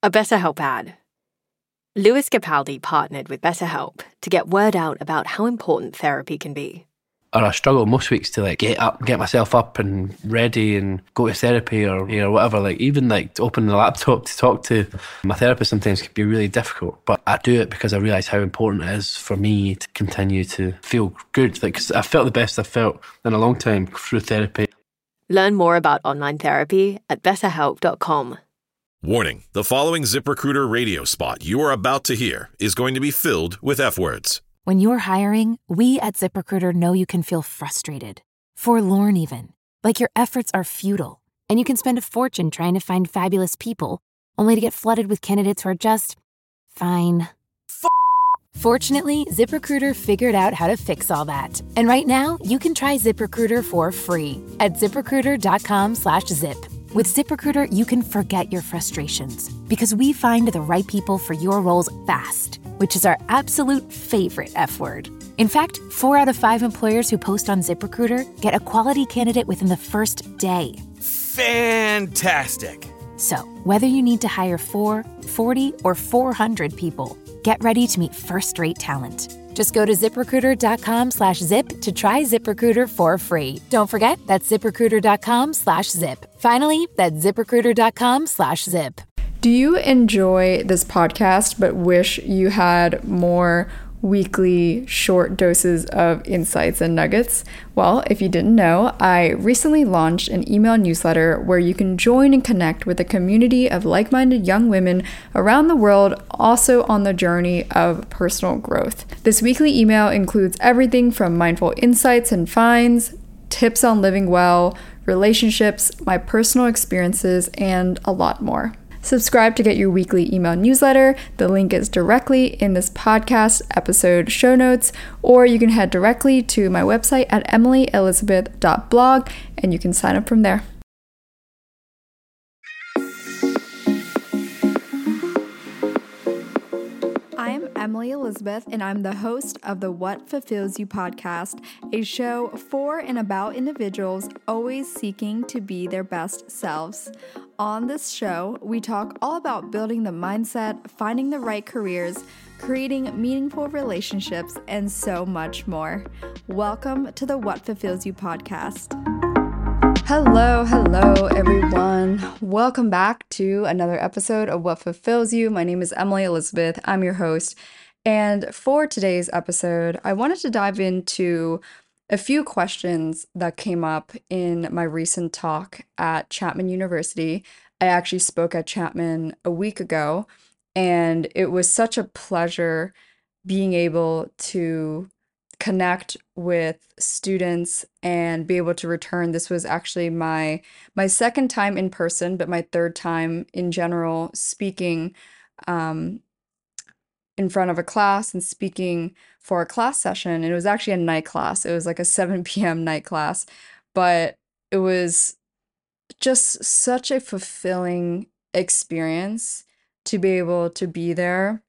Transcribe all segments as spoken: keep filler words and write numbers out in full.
A BetterHelp ad. Lewis Capaldi partnered with BetterHelp to get word out about how important therapy can be. Or I struggle most weeks to like get up, get myself up and ready and go to therapy or you know whatever. Like even like to open the laptop to talk to my therapist sometimes can be really difficult. But I do it because I realise how important it is for me to continue to feel good. Like 'cause I felt the best I've felt in a long time through therapy. Learn more about online therapy at better help dot com. Warning, the following ZipRecruiter radio spot you are about to hear is going to be filled with F-words. When you're hiring, we at ZipRecruiter know you can feel frustrated, forlorn even, like your efforts are futile, and you can spend a fortune trying to find fabulous people, only to get flooded with candidates who are just fine. F- Fortunately, ZipRecruiter figured out how to fix all that. And right now, you can try ZipRecruiter for free at ZipRecruiter.com slash zip. With ZipRecruiter, you can forget your frustrations because we find the right people for your roles fast, which is our absolute favorite F word. In fact, four out of five employers who post on ZipRecruiter get a quality candidate within the first day. Fantastic. So, whether you need to hire four, forty, or four hundred people, get ready to meet first-rate talent. Just go to ZipRecruiter.com slash zip to try ZipRecruiter for free. Don't forget, that's ZipRecruiter.com slash zip. Finally, that's ZipRecruiter.com slash zip. Do you enjoy this podcast but wish you had more weekly short doses of insights and nuggets? Well, if you didn't know, I recently launched an email newsletter where you can join and connect with a community of like-minded young women around the world, also on the journey of personal growth. This weekly email includes everything from mindful insights and finds, tips on living well, relationships, my personal experiences, and a lot more. Subscribe to get your weekly email newsletter. The link is directly in this podcast episode show notes, or you can head directly to my website at emily elizabeth dot blog and you can sign up from there. I'm Emily Elizabeth, and I'm the host of the What Fulfills You podcast, a show for and about individuals always seeking to be their best selves. On this show, we talk all about building the mindset, finding the right careers, creating meaningful relationships, and so much more. Welcome to the What Fulfills You podcast. Hello, hello, everyone. Welcome back to another episode of What Fulfills You. My name is Emily Elizabeth. I'm your host. And for today's episode, I wanted to dive into a few questions that came up in my recent talk at Chapman University. I actually spoke at Chapman a week ago, and it was such a pleasure being able to connect with students and be able to return. This was actually my my second time in person, but my third time in general speaking um, in front of a class and speaking for a class session. And it was actually a night class. It was like a seven p.m. night class, but it was just such a fulfilling experience to be able to be there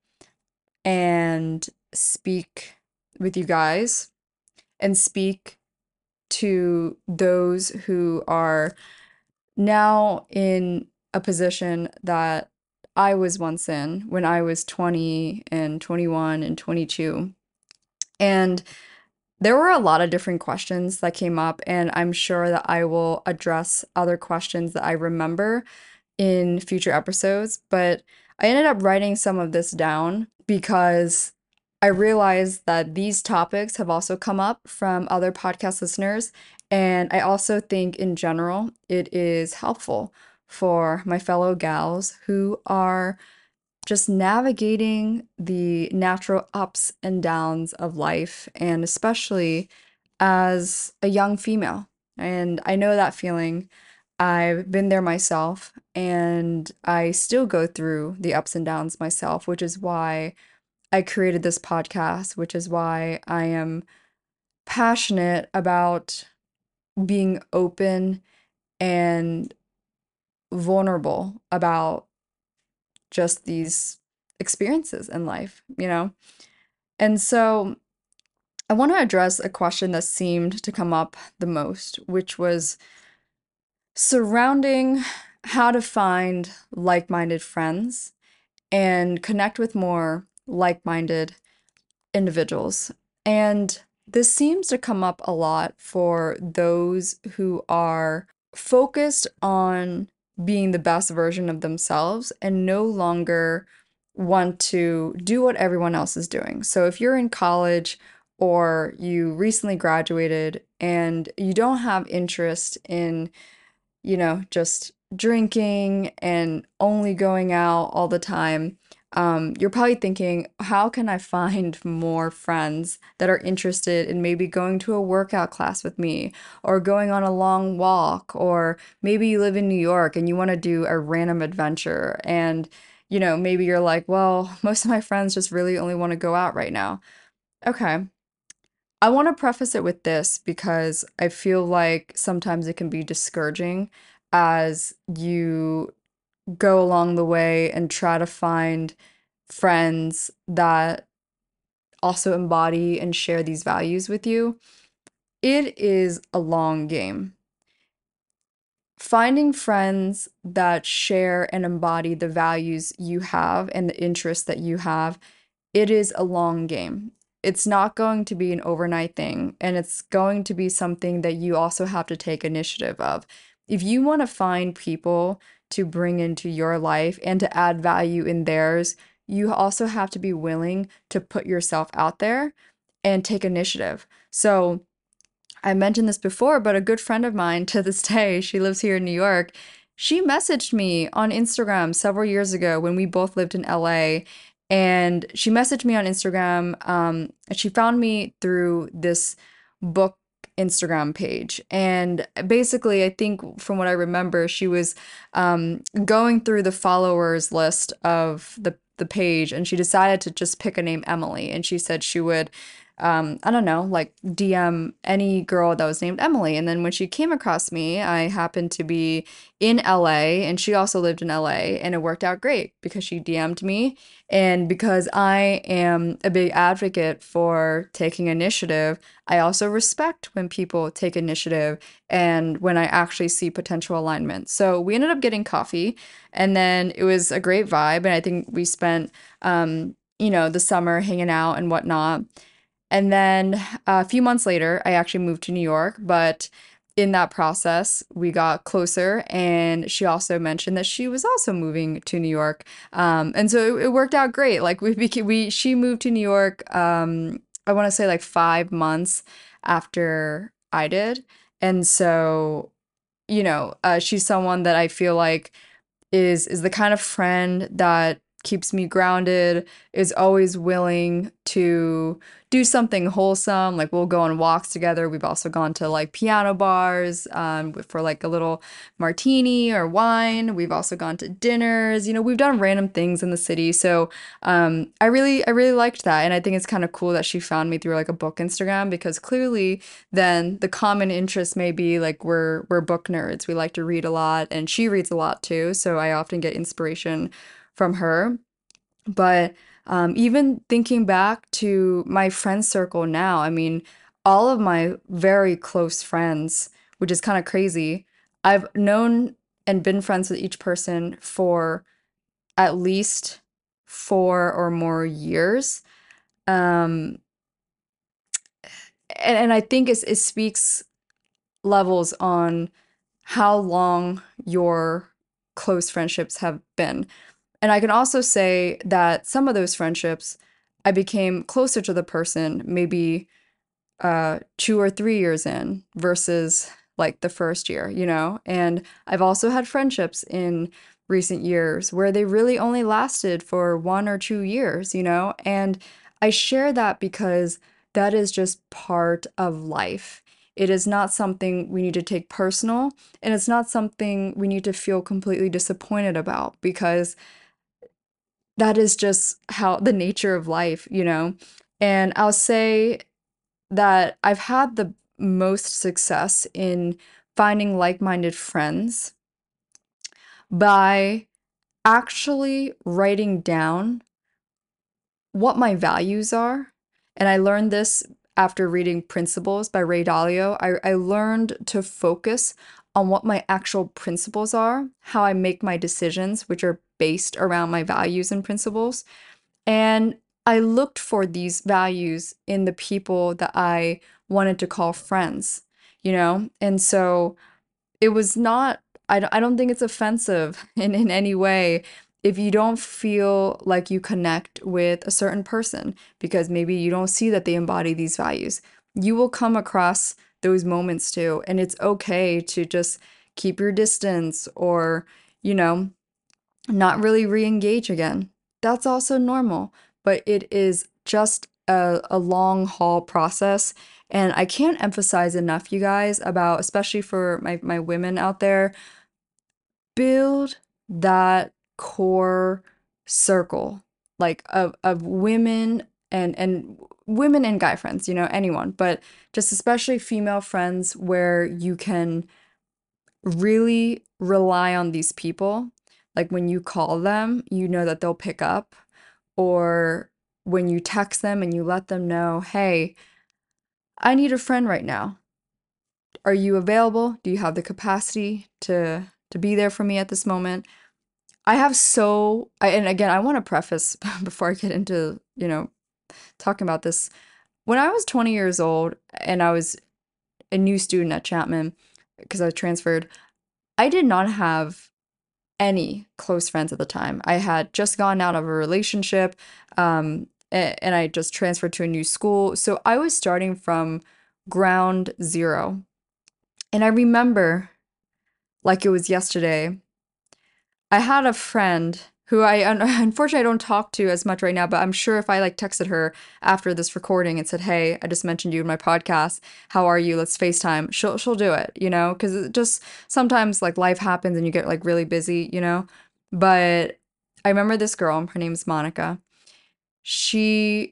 and speak with you guys and speak to those who are now in a position that I was once in when I was twenty and twenty-one and twenty-two. And there were a lot of different questions that came up, and I'm sure that I will address other questions that I remember in future episodes. But I ended up writing some of this down because I realized that these topics have also come up from other podcast listeners, and I also think in general it is helpful for my fellow gals who are just navigating the natural ups and downs of life, and especially as a young female. And I know that feeling. I've been there myself, and I still go through the ups and downs myself, which is why I created this podcast, which is why I am passionate about being open and vulnerable about just these experiences in life, you know? And so I want to address a question that seemed to come up the most, which was surrounding how to find like-minded friends and connect with more like-minded individuals. And this seems to come up a lot for those who are focused on being the best version of themselves and no longer want to do what everyone else is doing. So if you're in college or you recently graduated and you don't have interest in, you know, just drinking and only going out all the time, um, you're probably thinking, how can I find more friends that are interested in maybe going to a workout class with me or going on a long walk? Or maybe you live in New York and you want to do a random adventure. And, you know, maybe you're like, well, most of my friends just really only want to go out right now. Okay. I want to preface it with this because I feel like sometimes it can be discouraging as you go along the way and try to find friends that also embody and share these values with you. It is a long game. Finding friends that share and embody the values you have and the interests that you have, it is a long game. It's not going to be an overnight thing, and it's going to be something that you also have to take initiative of. If you want to find people to bring into your life and to add value in theirs, you also have to be willing to put yourself out there and take initiative. So, I mentioned this before, but a good friend of mine to this day, she lives here in New York. She messaged me on Instagram several years ago when we both lived in L A. And she messaged me on Instagram. Um, she found me through this book Instagram page. And basically, I think from what I remember, she was um, going through the followers list of the, the page, and she decided to just pick a name, Emily. And she said she would um, I don't know, like D M any girl that was named Emily. And then when she came across me, I happened to be in L A and she also lived in L A, and it worked out great because she D M'd me. And because I am a big advocate for taking initiative, I also respect when people take initiative and when I actually see potential alignment. So we ended up getting coffee, and then it was a great vibe. And I think we spent, um, you know, the summer hanging out and whatnot. And then uh, a few months later, I actually moved to New York, but in that process, we got closer, and she also mentioned that she was also moving to New York. Um, and so it, it worked out great. Like we became, we, she moved to New York, um, I want to say like five months after I did. And so, you know, uh, she's someone that I feel like is is the kind of friend that keeps me grounded, is always willing to do something wholesome. Like we'll go on walks together. We've also gone to like piano bars um, for like a little martini or wine. We've also gone to dinners. You know, we've done random things in the city. So um, I really, I really liked that. And I think it's kind of cool that she found me through like a book Instagram, because clearly then the common interest may be like we're, we're book nerds. We like to read a lot, and she reads a lot too. So I often get inspiration from her. But um, even thinking back to my friend circle now, I mean, all of my very close friends, which is kind of crazy, I've known and been friends with each person for at least four or more years. Um, and, and I think it's, it speaks levels on how long your close friendships have been. And I can also say that some of those friendships, I became closer to the person maybe uh, two or three years in versus like the first year, you know? And I've also had friendships in recent years where they really only lasted for one or two years, you know? And I share that because that is just part of life. It is not something we need to take personal, and it's not something we need to feel completely disappointed about, because that is just how the nature of life, you know? And I'll say that I've had the most success in finding like-minded friends by actually writing down what my values are. And I learned this after reading Principles by Ray Dalio. I, I learned to focus on what my actual principles are, how I make my decisions, which are based around my values and principles. And I looked for these values in the people that I wanted to call friends, you know? And so it was not, I don't, I don't think it's offensive in, in any way if you don't feel like you connect with a certain person because maybe you don't see that they embody these values. You will come across those moments too. And it's okay to just keep your distance or, you know, not really re-engage again. That's also normal, but it is just a, a long haul process. And I can't emphasize enough, you guys, about, especially for my, my women out there, build that core circle, like of, of women and, and women and guy friends, you know, anyone, but just especially female friends where you can really rely on these people. Like when you call them, you know that they'll pick up, or when you text them and you let them know, hey, I need a friend right now. Are you available? Do you have the capacity to to be there for me at this moment? I have so, I, and again, I want to preface before I get into, you know, talking about this. When I was twenty years old and I was a new student at Chapman because I transferred, I did not have any close friends at the time. I had just gotten out of a relationship, um, a- and I just transferred to a new school. So I was starting from ground zero. And I remember, like it was yesterday, I had a friend who I un- unfortunately I don't talk to as much right now, but I'm sure if I like texted her after this recording and said, "Hey, I just mentioned you in my podcast. How are you? Let's FaceTime." She'll she'll do it, you know, because it just sometimes like life happens and you get like really busy, you know. But I remember this girl. Her name's Monica. She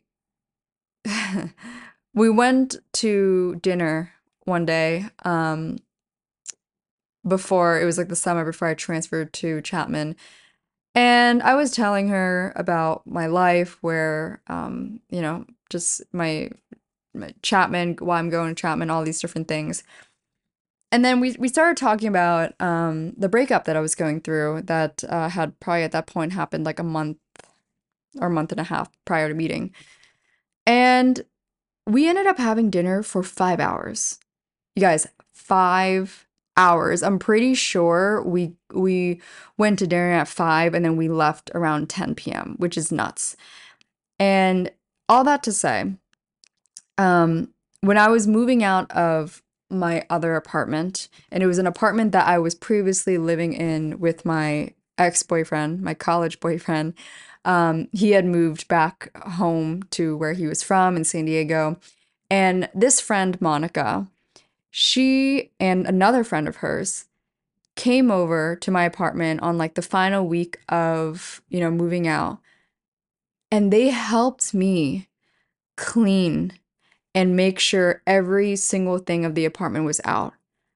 we went to dinner one day um before it was like the summer before I transferred to Chapman. And I was telling her about my life where, um, you know, just my, my Chapman, why I'm going to Chapman, all these different things. And then we, we started talking about um, the breakup that I was going through that uh, had probably at that point happened like a month or a month and a half prior to meeting. And we ended up having dinner for five hours. You guys, five hours. I'm pretty sure we we went to dinner at five and then we left around ten p.m., which is nuts. And all that to say, um, when I was moving out of my other apartment, and it was an apartment that I was previously living in with my ex-boyfriend, my college boyfriend, um, he had moved back home to where he was from in San Diego. And this friend, Monica, she and another friend of hers came over to my apartment on like the final week of, you know, moving out. And they helped me clean and make sure every single thing of the apartment was out.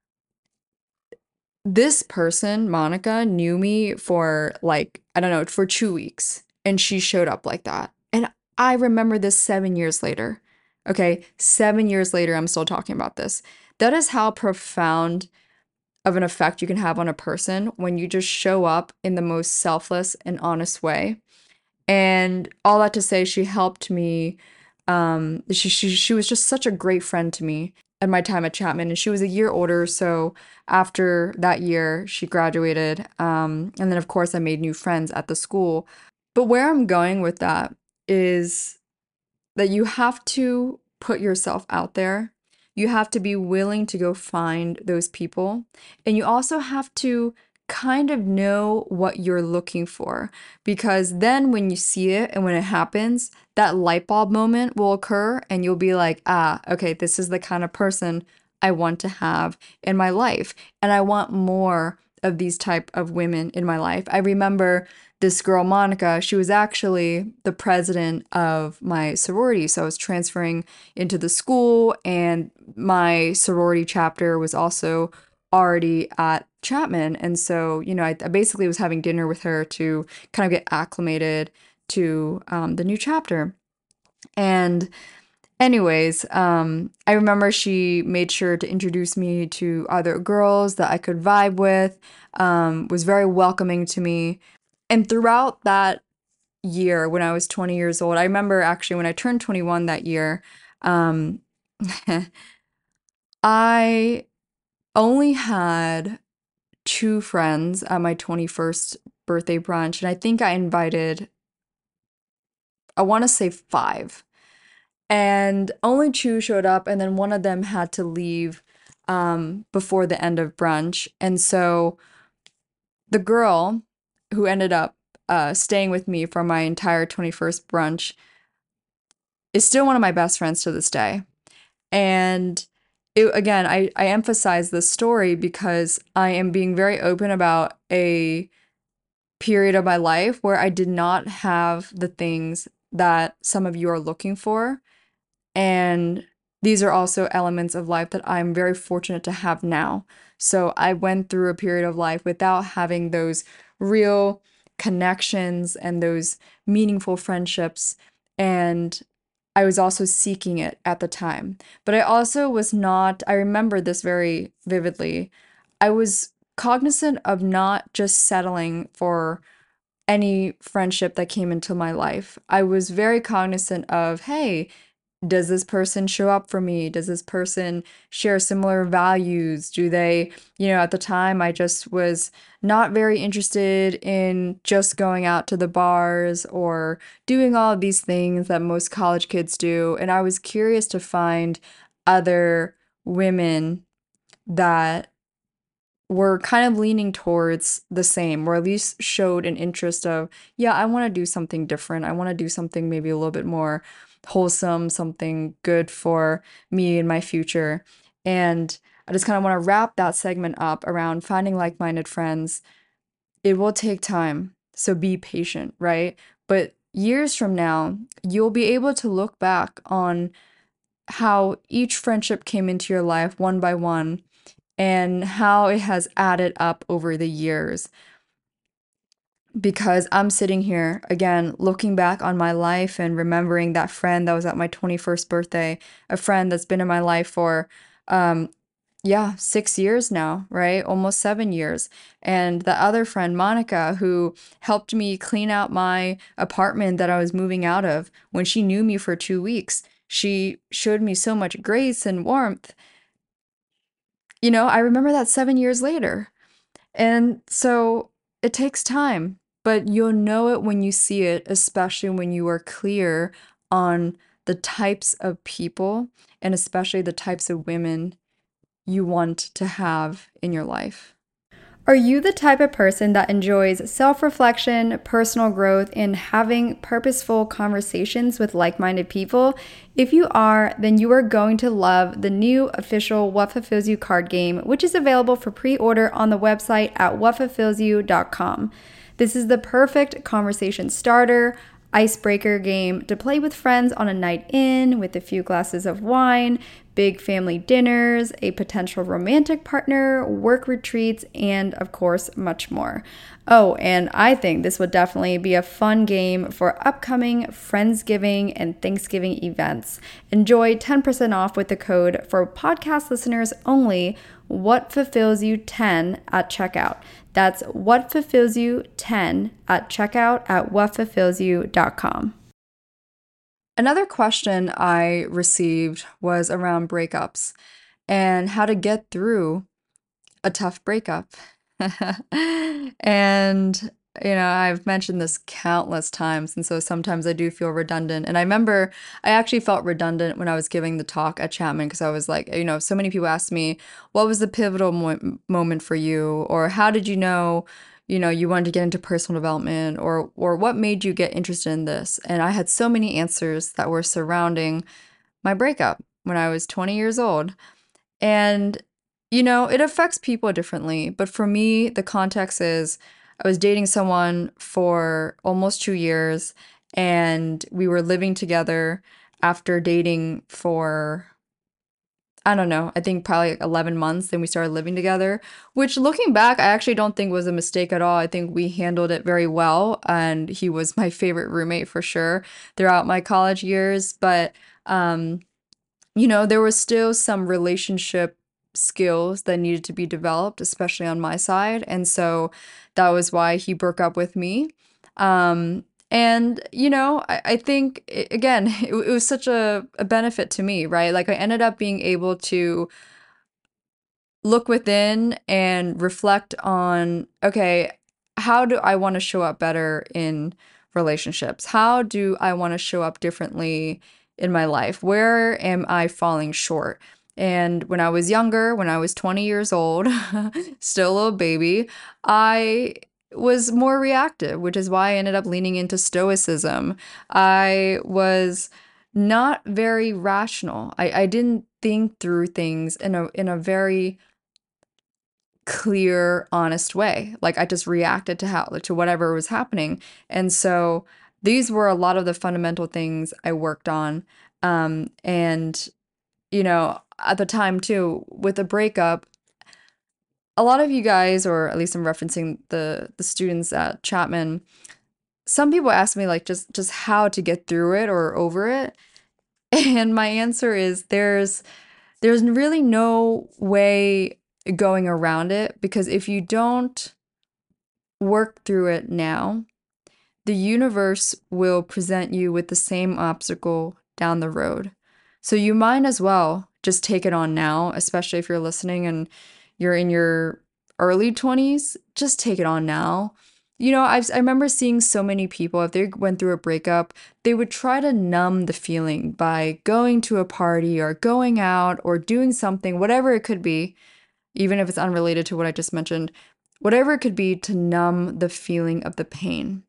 This person, Monica, knew me for like, I don't know, for two weeks. And she showed up like that. And I remember this seven years later. Okay, seven years later, I'm still talking about this. That is how profound of an effect you can have on a person when you just show up in the most selfless and honest way. And all that to say, she helped me. Um, she, she, she was just such a great friend to me at my time at Chapman. And she was a year older. So after that year, she graduated. Um, and then, of course, I made new friends at the school. But where I'm going with that is that you have to put yourself out there. You have to be willing to go find those people. And you also have to kind of know what you're looking for. Because then when you see it and when it happens, that light bulb moment will occur and you'll be like, ah, okay, this is the kind of person I want to have in my life. And I want more of these type of women in my life. I remember this girl, Monica, she was actually the president of my sorority. So I was transferring into the school, and my sorority chapter was also already at Chapman. And so, you know, I, I basically was having dinner with her to kind of get acclimated to um, the new chapter. And anyways, um, I remember she made sure to introduce me to other girls that I could vibe with, um, was very welcoming to me. and throughout that year when I was twenty years old, I remember actually when I turned twenty-one that year, um, I only had two friends at my twenty-first birthday brunch. And I think I invited, I want to say five. And only two showed up. And then one of them had to leave um, before the end of brunch. And so the girl who ended up uh, staying with me for my entire twenty-first brunch is still one of my best friends to this day. And it, again, I, I emphasize this story because I am being very open about a period of my life where I did not have the things that some of you are looking for. And these are also elements of life that I'm very fortunate to have now. So I went through a period of life without having those real connections and those meaningful friendships. And I was also seeking it at the time. But I also was not, I remember this very vividly. I was cognizant of not just settling for any friendship that came into my life. I was very cognizant of, hey, does this person show up for me? Does this person share similar values? Do they, you know, at the time I just was not very interested in just going out to the bars or doing all of these things that most college kids do. And I was curious to find other women that were kind of leaning towards the same, or at least showed an interest of, yeah, I want to do something different. I want to do something maybe a little bit more wholesome, something good for me in my future. And I just kind of want to wrap that segment up around finding like-minded friends. It will take time, so be patient, right? But years from now, you'll be able to look back on how each friendship came into your life one by one and how it has added up over the years. Because I'm sitting here, again, looking back on my life and remembering that friend that was at my twenty-first birthday, a friend that's been in my life for, um, yeah, six years now, right? Almost seven years. And the other friend, Monica, who helped me clean out my apartment that I was moving out of when she knew me for two weeks. She showed me so much grace and warmth. You know, I remember that seven years later. And so it takes time, but you'll know it when you see it, especially when you are clear on the types of people and especially the types of women you want to have in your life. Are you the type of person that enjoys self-reflection, personal growth, and having purposeful conversations with like-minded people? If you are, then you are going to love the new official What Fulfills You card game, which is available for pre-order on the website at what fulfills you dot com. This is the perfect conversation starter, icebreaker game to play with friends on a night in with a few glasses of wine, big family dinners, a potential romantic partner, work retreats, and of course, much more. Oh, and I think this would definitely be a fun game for upcoming Friendsgiving and Thanksgiving events. Enjoy ten percent off with the code for podcast listeners only, What Fulfills You ten at checkout. That's What Fulfills You ten at checkout at what fulfills you dot com. Another question I received was around breakups and how to get through a tough breakup. And, you know, I've mentioned this countless times, and so sometimes I do feel redundant. And I remember I actually felt redundant when I was giving the talk at Chapman because I was like, you know, so many people asked me, what was the pivotal mo- moment for you? Or how did you know, you know, you wanted to get into personal development, or or what made you get interested in this? And I had so many answers that were surrounding my breakup when I was twenty years old. And, you know, it affects people differently. But for me, the context is I was dating someone for almost two years and we were living together after dating for, I don't know, I think probably like eleven months. Then we started living together, which looking back, I actually don't think was a mistake at all. I think we handled it very well. And he was my favorite roommate for sure throughout my college years. But, um, you know, there was still some relationship skills that needed to be developed, especially on my side. And so that was why he broke up with me. Um, and, you know, I, I think, i- again, it, it was such a, a benefit to me, right? Like I ended up being able to look within and reflect on, okay, how do I want to show up better in relationships? How do I want to show up differently in my life? Where am I falling short? And when I was younger, when I was twenty years old, still a little baby, I was more reactive, which is why I ended up leaning into stoicism. I was not very rational. I, I didn't think through things in a in a very clear, honest way. Like I just reacted to how to whatever was happening. And so these were a lot of the fundamental things I worked on. Um, and you know, at the time too, with a breakup, a lot of you guys, or at least I'm referencing the the students at Chapman, some people ask me like just just how to get through it or over it. And my answer is there's there's really no way going around it, because if you don't work through it now, the universe will present you with the same obstacle down the road. So you might as well just take it on now, especially if you're listening and you're in your early twenties, just take it on now. You know, I've, I remember seeing so many people, if they went through a breakup, they would try to numb the feeling by going to a party or going out or doing something, whatever it could be, even if it's unrelated to what I just mentioned, whatever it could be to numb the feeling of the pain.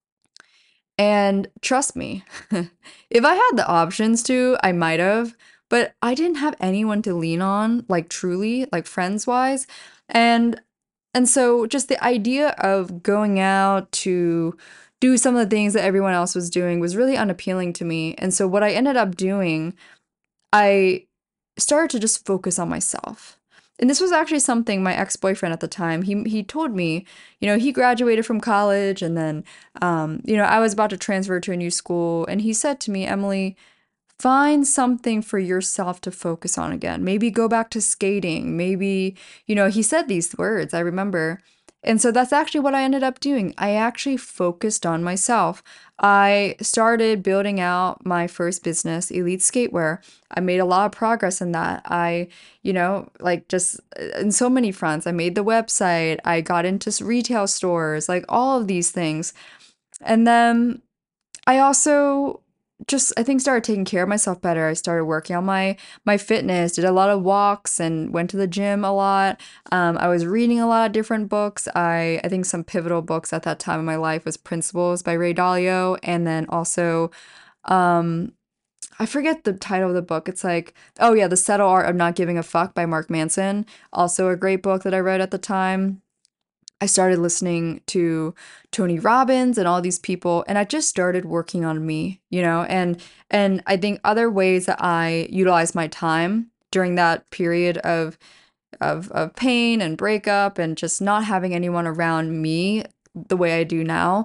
And trust me, if I had the options to, I might have, but I didn't have anyone to lean on, like truly, like friends wise. And and so just the idea of going out to do some of the things that everyone else was doing was really unappealing to me. And so what I ended up doing, I started to just focus on myself. And this was actually something my ex-boyfriend at the time, he he told me, you know, he graduated from college, and then, um, you know, I was about to transfer to a new school. And he said to me, Emily, find something for yourself to focus on again. Maybe go back to skating. Maybe, you know, he said these words, I remember. And so that's actually what I ended up doing. I actually focused on myself. I started building out my first business, Elite Skatewear. I made a lot of progress in that. I, you know, like just uh, in so many fronts. I made the website. I got into s- retail stores, like all of these things. And then I also just I think started taking care of myself better. I started working on my my fitness, did a lot of walks and went to the gym a lot. Um, I was reading a lot of different books. I I think some pivotal books at that time in my life was Principles by Ray Dalio, and then also um I forget the title of the book. It's like, oh yeah, The Subtle Art of Not Giving a Fuck by Mark Manson. Also a great book that I read at the time. I started listening to Tony Robbins and all these people, and I just started working on me, you know, and and I think other ways that I utilize my time during that period of of of pain and breakup and just not having anyone around me the way I do now,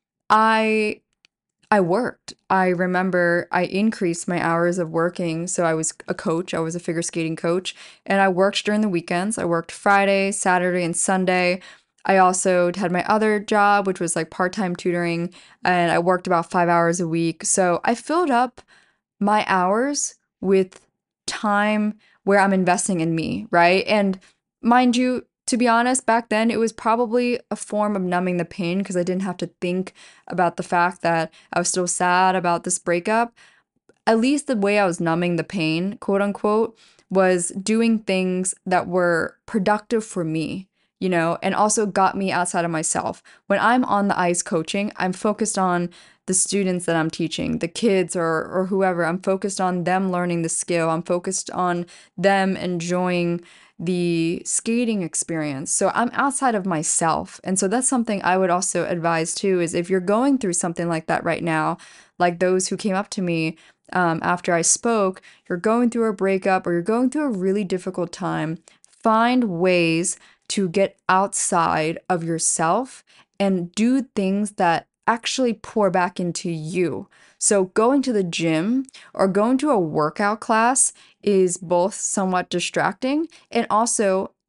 I I worked. I remember I increased my hours of working. So I was a coach, I was a figure skating coach, and I worked during the weekends. I worked Friday, Saturday, and Sunday. I also had my other job, which was like part time tutoring, and I worked about five hours a week. So I filled up my hours with time where I'm investing in me, right? And mind you, to be honest, back then it was probably a form of numbing the pain because I didn't have to think about the fact that I was still sad about this breakup. At least the way I was numbing the pain, quote unquote, was doing things that were productive for me, you know, and also got me outside of myself. When I'm on the ice coaching, I'm focused on the students that I'm teaching, the kids or or whoever. I'm focused on them learning the skill. I'm focused on them enjoying the skating experience. So I'm outside of myself. And so that's something I would also advise too, is if you're going through something like that right now, like those who came up to me um, after I spoke, you're going through a breakup or you're going through a really difficult time, find ways to get outside of yourself and do things that actually pour back into you. So going to the gym or going to a workout class is both somewhat distracting and also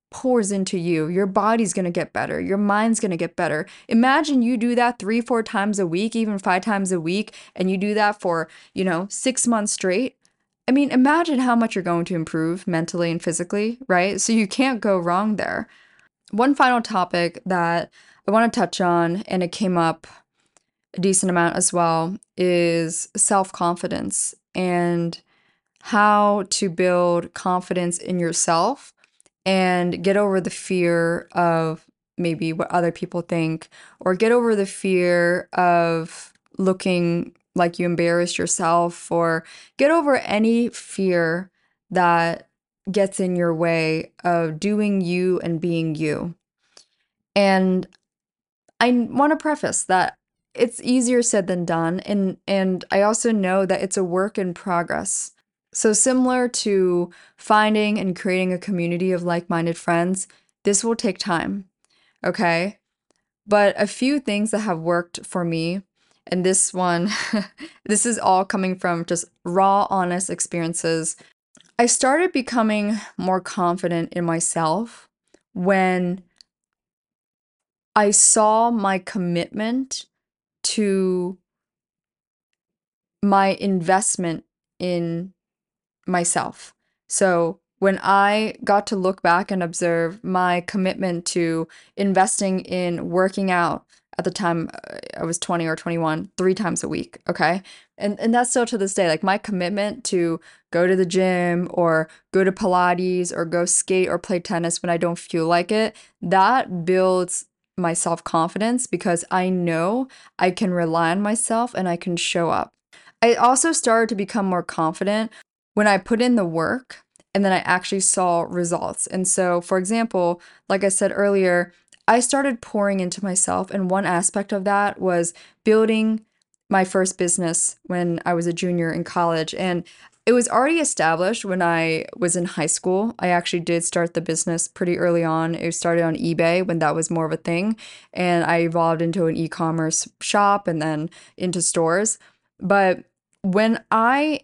pours into you. Your body's going to get better. Your mind's going to get better. Imagine you do that three, four times a week, even five times a week, and you do that for, you know, six months straight. I mean, imagine how much you're going to improve mentally and physically, right? So you can't go wrong there. One final topic that I want to touch on, and it came up a decent amount as well, is self-confidence and how to build confidence in yourself and get over the fear of maybe what other people think, or get over the fear of looking like you embarrassed yourself, or get over any fear that gets in your way of doing you and being you. And I want to preface that it's easier said than done, and and I also know that it's a work in progress. So similar to finding and creating a community of like-minded friends, this will take time, okay? But a few things that have worked for me, and this one, this is all coming from just raw, honest experiences. I started becoming more confident in myself when I saw my commitment to my investment in myself. So when I got to look back and observe my commitment to investing in working out at the time uh, I was twenty or twenty-one, three times a week, okay? And and that's still to this day, like my commitment to go to the gym or go to Pilates or go skate or play tennis when I don't feel like it, that builds my self-confidence because I know I can rely on myself and I can show up. I also started to become more confident when I put in the work and then I actually saw results. And so, for example, like I said earlier, I started pouring into myself, and one aspect of that was building my first business when I was a junior in college. And it was already established when I was in high school. I actually did start the business pretty early on. It started on eBay when that was more of a thing, and I evolved into an e-commerce shop and then into stores. But when I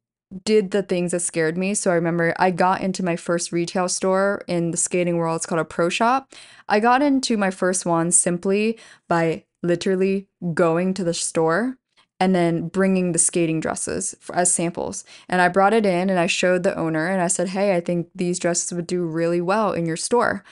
did the things that scared me. So I remember I got into my first retail store in the skating world. It's called a pro shop. I got into my first one simply by literally going to the store and then bringing the skating dresses for, as samples. And I brought it in and I showed the owner and I said, hey, I think these dresses would do really well in your store.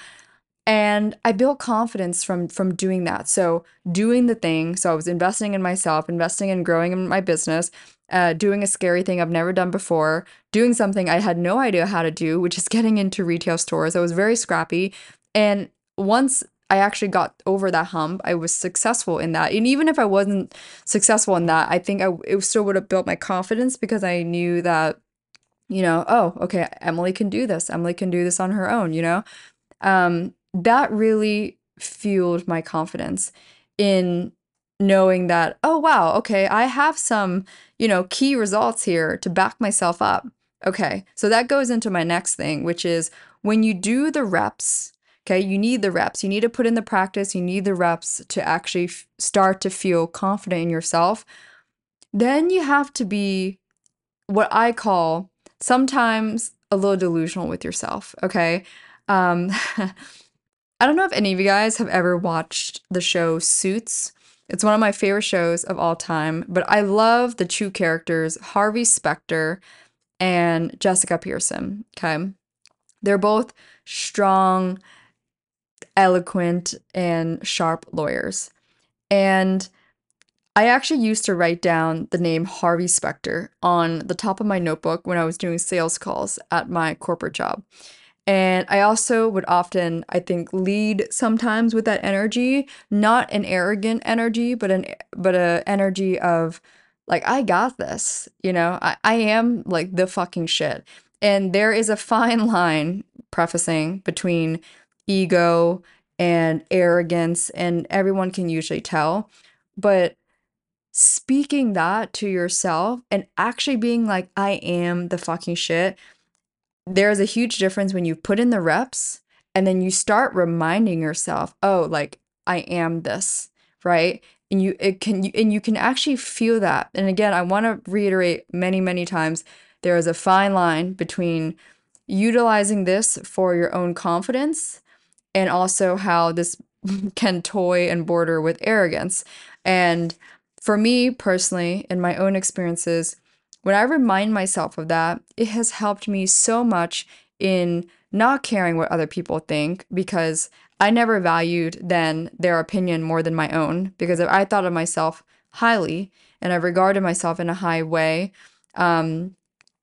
And I built confidence from from doing that. So doing the thing, so I was investing in myself, investing in growing in my business, uh, doing a scary thing I've never done before, doing something I had no idea how to do, which is getting into retail stores. I was very scrappy. And once I actually got over that hump, I was successful in that. And even if I wasn't successful in that, I think I it still would have built my confidence because I knew that, you know, oh, okay, Emily can do this. Emily can do this on her own, you know? Um, that really fueled my confidence in knowing that, oh, wow, okay, I have some, you know, key results here to back myself up. Okay, so that goes into my next thing, which is when you do the reps, okay, you need the reps. You need to put in the practice. You need the reps to actually f- start to feel confident in yourself. Then you have to be what I call sometimes a little delusional with yourself, okay? Um, I don't know if any of you guys have ever watched the show Suits. It's one of my favorite shows of all time, but I love the two characters, Harvey Specter and Jessica Pearson, okay? They're both strong, eloquent, and sharp lawyers. And I actually used to write down the name Harvey Specter on the top of my notebook when I was doing sales calls at my corporate job. And I also would often, I think, lead sometimes with that energy, not an arrogant energy, but an but a energy of like, I got this, you know, I, I am like the fucking shit. And there is a fine line, prefacing, between ego and arrogance, and everyone can usually tell. But speaking that to yourself and actually being like, I am the fucking shit, there's a huge difference when you put in the reps and then you start reminding yourself, oh, like I am this, right? And you it can you, and you can actually feel that. And again, I want to reiterate many, many times, there is a fine line between utilizing this for your own confidence, and also how this can toy and border with arrogance. And for me personally, in my own experiences, when I remind myself of that, it has helped me so much in not caring what other people think, because I never valued then their opinion more than my own. Because if I thought of myself highly and I regarded myself in a high way, um,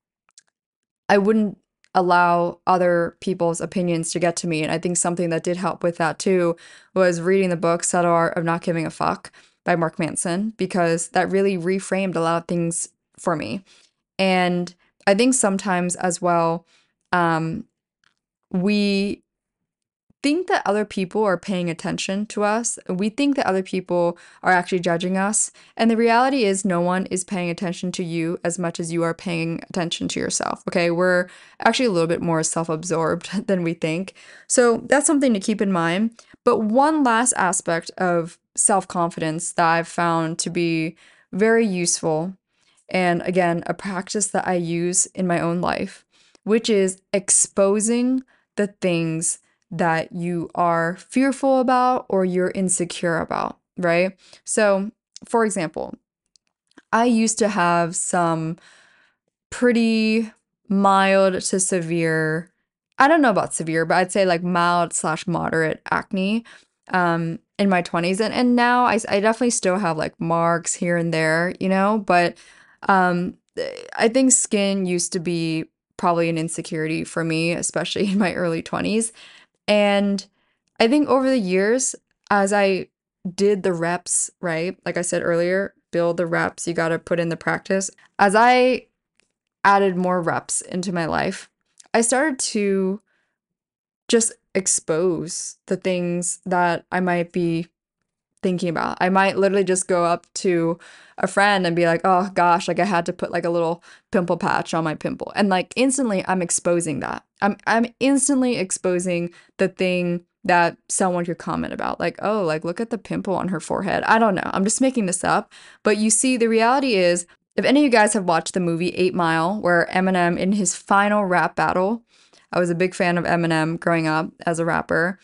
I wouldn't allow other people's opinions to get to me. And I think something that did help with that too was reading the book Subtle Art of Not Giving a Fuck by Mark Manson, because that really reframed a lot of things for me. And I think sometimes as well, um, we think that other people are paying attention to us. We think that other people are actually judging us. And the reality is no one is paying attention to you as much as you are paying attention to yourself. Okay, we're actually a little bit more self-absorbed than we think. So that's something to keep in mind. But one last aspect of self-confidence that I've found to be very useful, and again, a practice that I use in my own life, which is exposing the things that you are fearful about or you're insecure about, right? So, for example, I used to have some pretty mild to severe, I don't know about severe, but I'd say like mild slash moderate acne um, in my twenties. And, and now I, I definitely still have like marks here and there, you know, but um, I think skin used to be probably an insecurity for me, especially in my early twenties. And I think over the years, as I did the reps, right? Like I said earlier, build the reps, you got to put in the practice. As I added more reps into my life, I started to just expose the things that I might be thinking about. I might literally just go up to a friend and be like, oh gosh, like I had to put like a little pimple patch on my pimple. And like instantly I'm exposing that. I'm I'm instantly exposing the thing that someone could comment about. Like, oh, like look at the pimple on her forehead. I don't know. I'm just making this up. But you see, the reality is, if any of you guys have watched the movie Eight Mile, where Eminem in his final rap battle, I was a big fan of Eminem growing up as a rapper,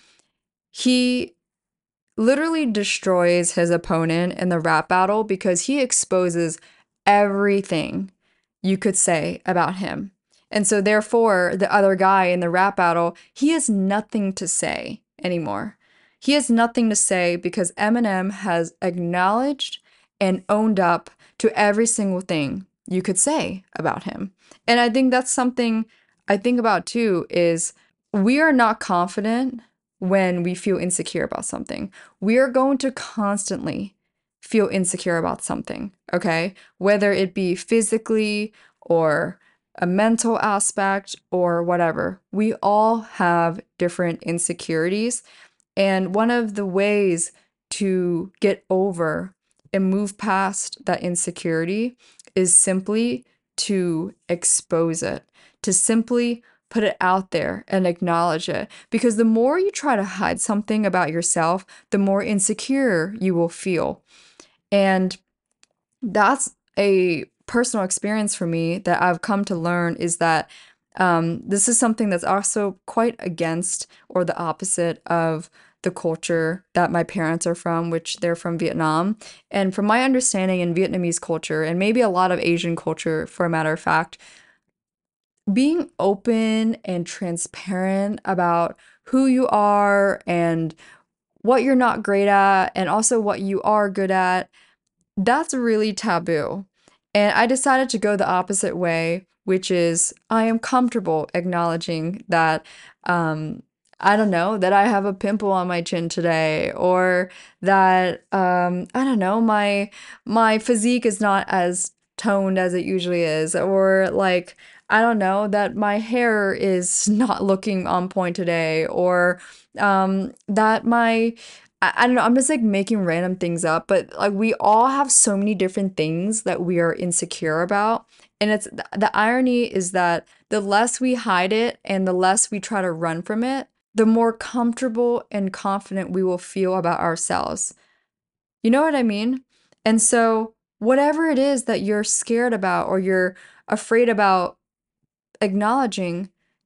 he literally destroys his opponent in the rap battle because he exposes everything you could say about him. And so therefore, the other guy in the rap battle, he has nothing to say anymore. He has nothing to say because Eminem has acknowledged and owned up to every single thing you could say about him. And I think that's something I think about too, is we are not confident when we feel insecure about something. We are going to constantly feel insecure about something, okay? Whether it be physically or a mental aspect or whatever. We all have different insecurities. And one of the ways to get over and move past that insecurity is simply to expose it, to simply put it out there and acknowledge it. Because the more you try to hide something about yourself, the more insecure you will feel. And that's a personal experience for me that I've come to learn, is that um, this is something that's also quite against or the opposite of the culture that my parents are from, which they're from Vietnam. And from my understanding in Vietnamese culture, and maybe a lot of Asian culture for a matter of fact, being open and transparent about who you are and what you're not great at, and also what you are good at, that's really taboo. And I decided to go the opposite way, which is I am comfortable acknowledging that, um, I don't know, that I have a pimple on my chin today, or that, um, I don't know, my my physique is not as toned as it usually is, or like, I don't know, that my hair is not looking on point today, or um, that my, I, I don't know, I'm just like making random things up, but like we all have so many different things that we are insecure about. And it's the irony is that the less we hide it and the less we try to run from it, the more comfortable and confident we will feel about ourselves. You know what I mean? And so whatever it is that you're scared about or you're afraid about acknowledging,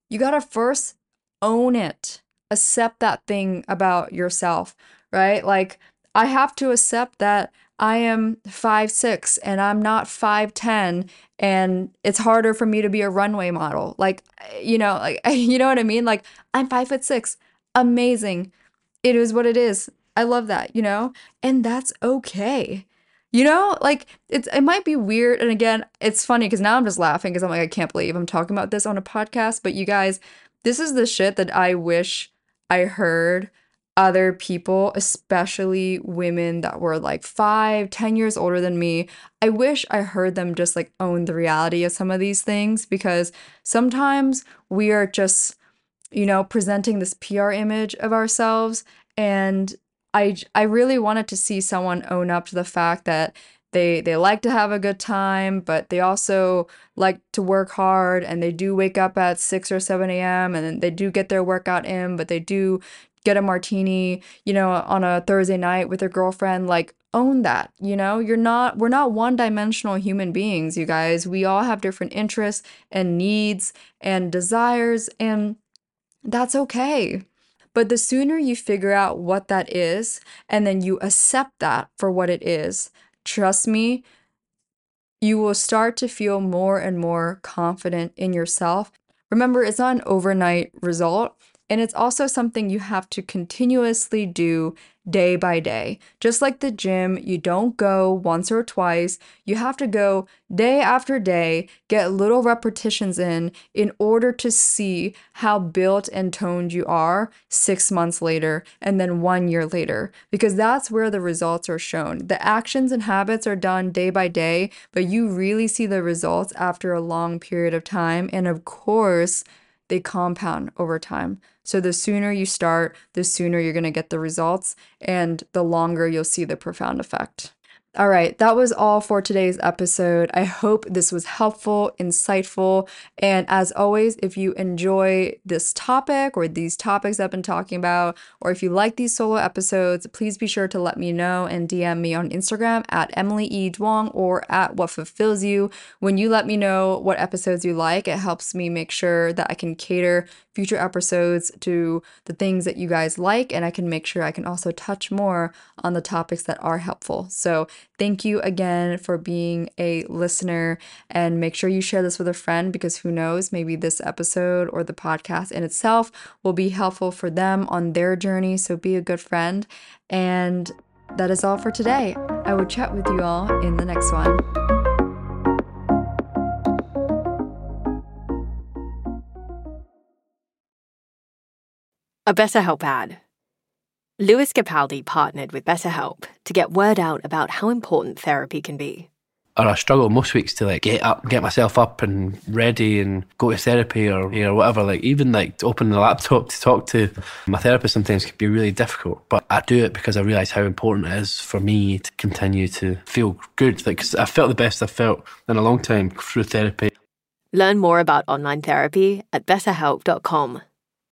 you got to first own it. Accept that thing about yourself, right? Like, I have to accept that I am five six and I'm not five ten, and it's harder for me to be a runway model. Like, you know, like, you know what I mean? Like, I'm five foot six. Amazing. It is what it is. I love that, you know? And that's okay. You know, like, it's it might be weird. And again, it's funny because now I'm just laughing because I'm like, I can't believe I'm talking about this on a podcast. But you guys, this is the shit that I wish I heard other people, especially women that were like five, ten years older than me. I wish I heard them just like own the reality of some of these things, because sometimes we are just, you know, presenting this P R image of ourselves. And I, I really wanted to see someone own up to the fact that they they like to have a good time, but they also like to work hard, and they do wake up at six or seven a.m. and then they do get their workout in, but they do get a martini, you know, on a Thursday night with their girlfriend. Like, own that, you know? You're not, we're not one-dimensional human beings, you guys. We all have different interests and needs and desires, and that's okay. But the sooner you figure out what that is, and then you accept that for what it is, trust me, you will start to feel more and more confident in yourself. Remember, it's not an overnight result, and it's also something you have to continuously do day by day. Just like the gym, you don't go once or twice. You have to go day after day, get little repetitions in in order to see how built and toned you are six months later and then one year later, because that's where the results are shown. The actions and habits are done day by day, but you really see the results after a long period of time. And of course, they compound over time. So the sooner you start, the sooner you're going to get the results, and the longer you'll see the profound effect. All right, that was all for today's episode. I hope this was helpful, insightful, and as always, if you enjoy this topic or these topics I've been talking about, or if you like these solo episodes, please be sure to let me know and D M me on Instagram at Emily E. Duong or at What Fulfills You. When you let me know what episodes you like, it helps me make sure that I can cater future episodes to the things that you guys like, and I can make sure I can also touch more on the topics that are helpful. So thank you again for being a listener, and make sure you share this with a friend, because who knows, maybe this episode or the podcast in itself will be helpful for them on their journey. So be a good friend. And that is all for today. I will chat with you all in the next one. A BetterHelp ad. Lewis Capaldi partnered with BetterHelp to get word out about how important therapy can be. Or I struggle most weeks to like get up, get myself up and ready and go to therapy or or whatever. Like even like to open the laptop to talk to my therapist sometimes can be really difficult. But I do it because I realise how important it is for me to continue to feel good. Like 'cause I felt the best I've felt in a long time through therapy. Learn more about online therapy at better help dot com.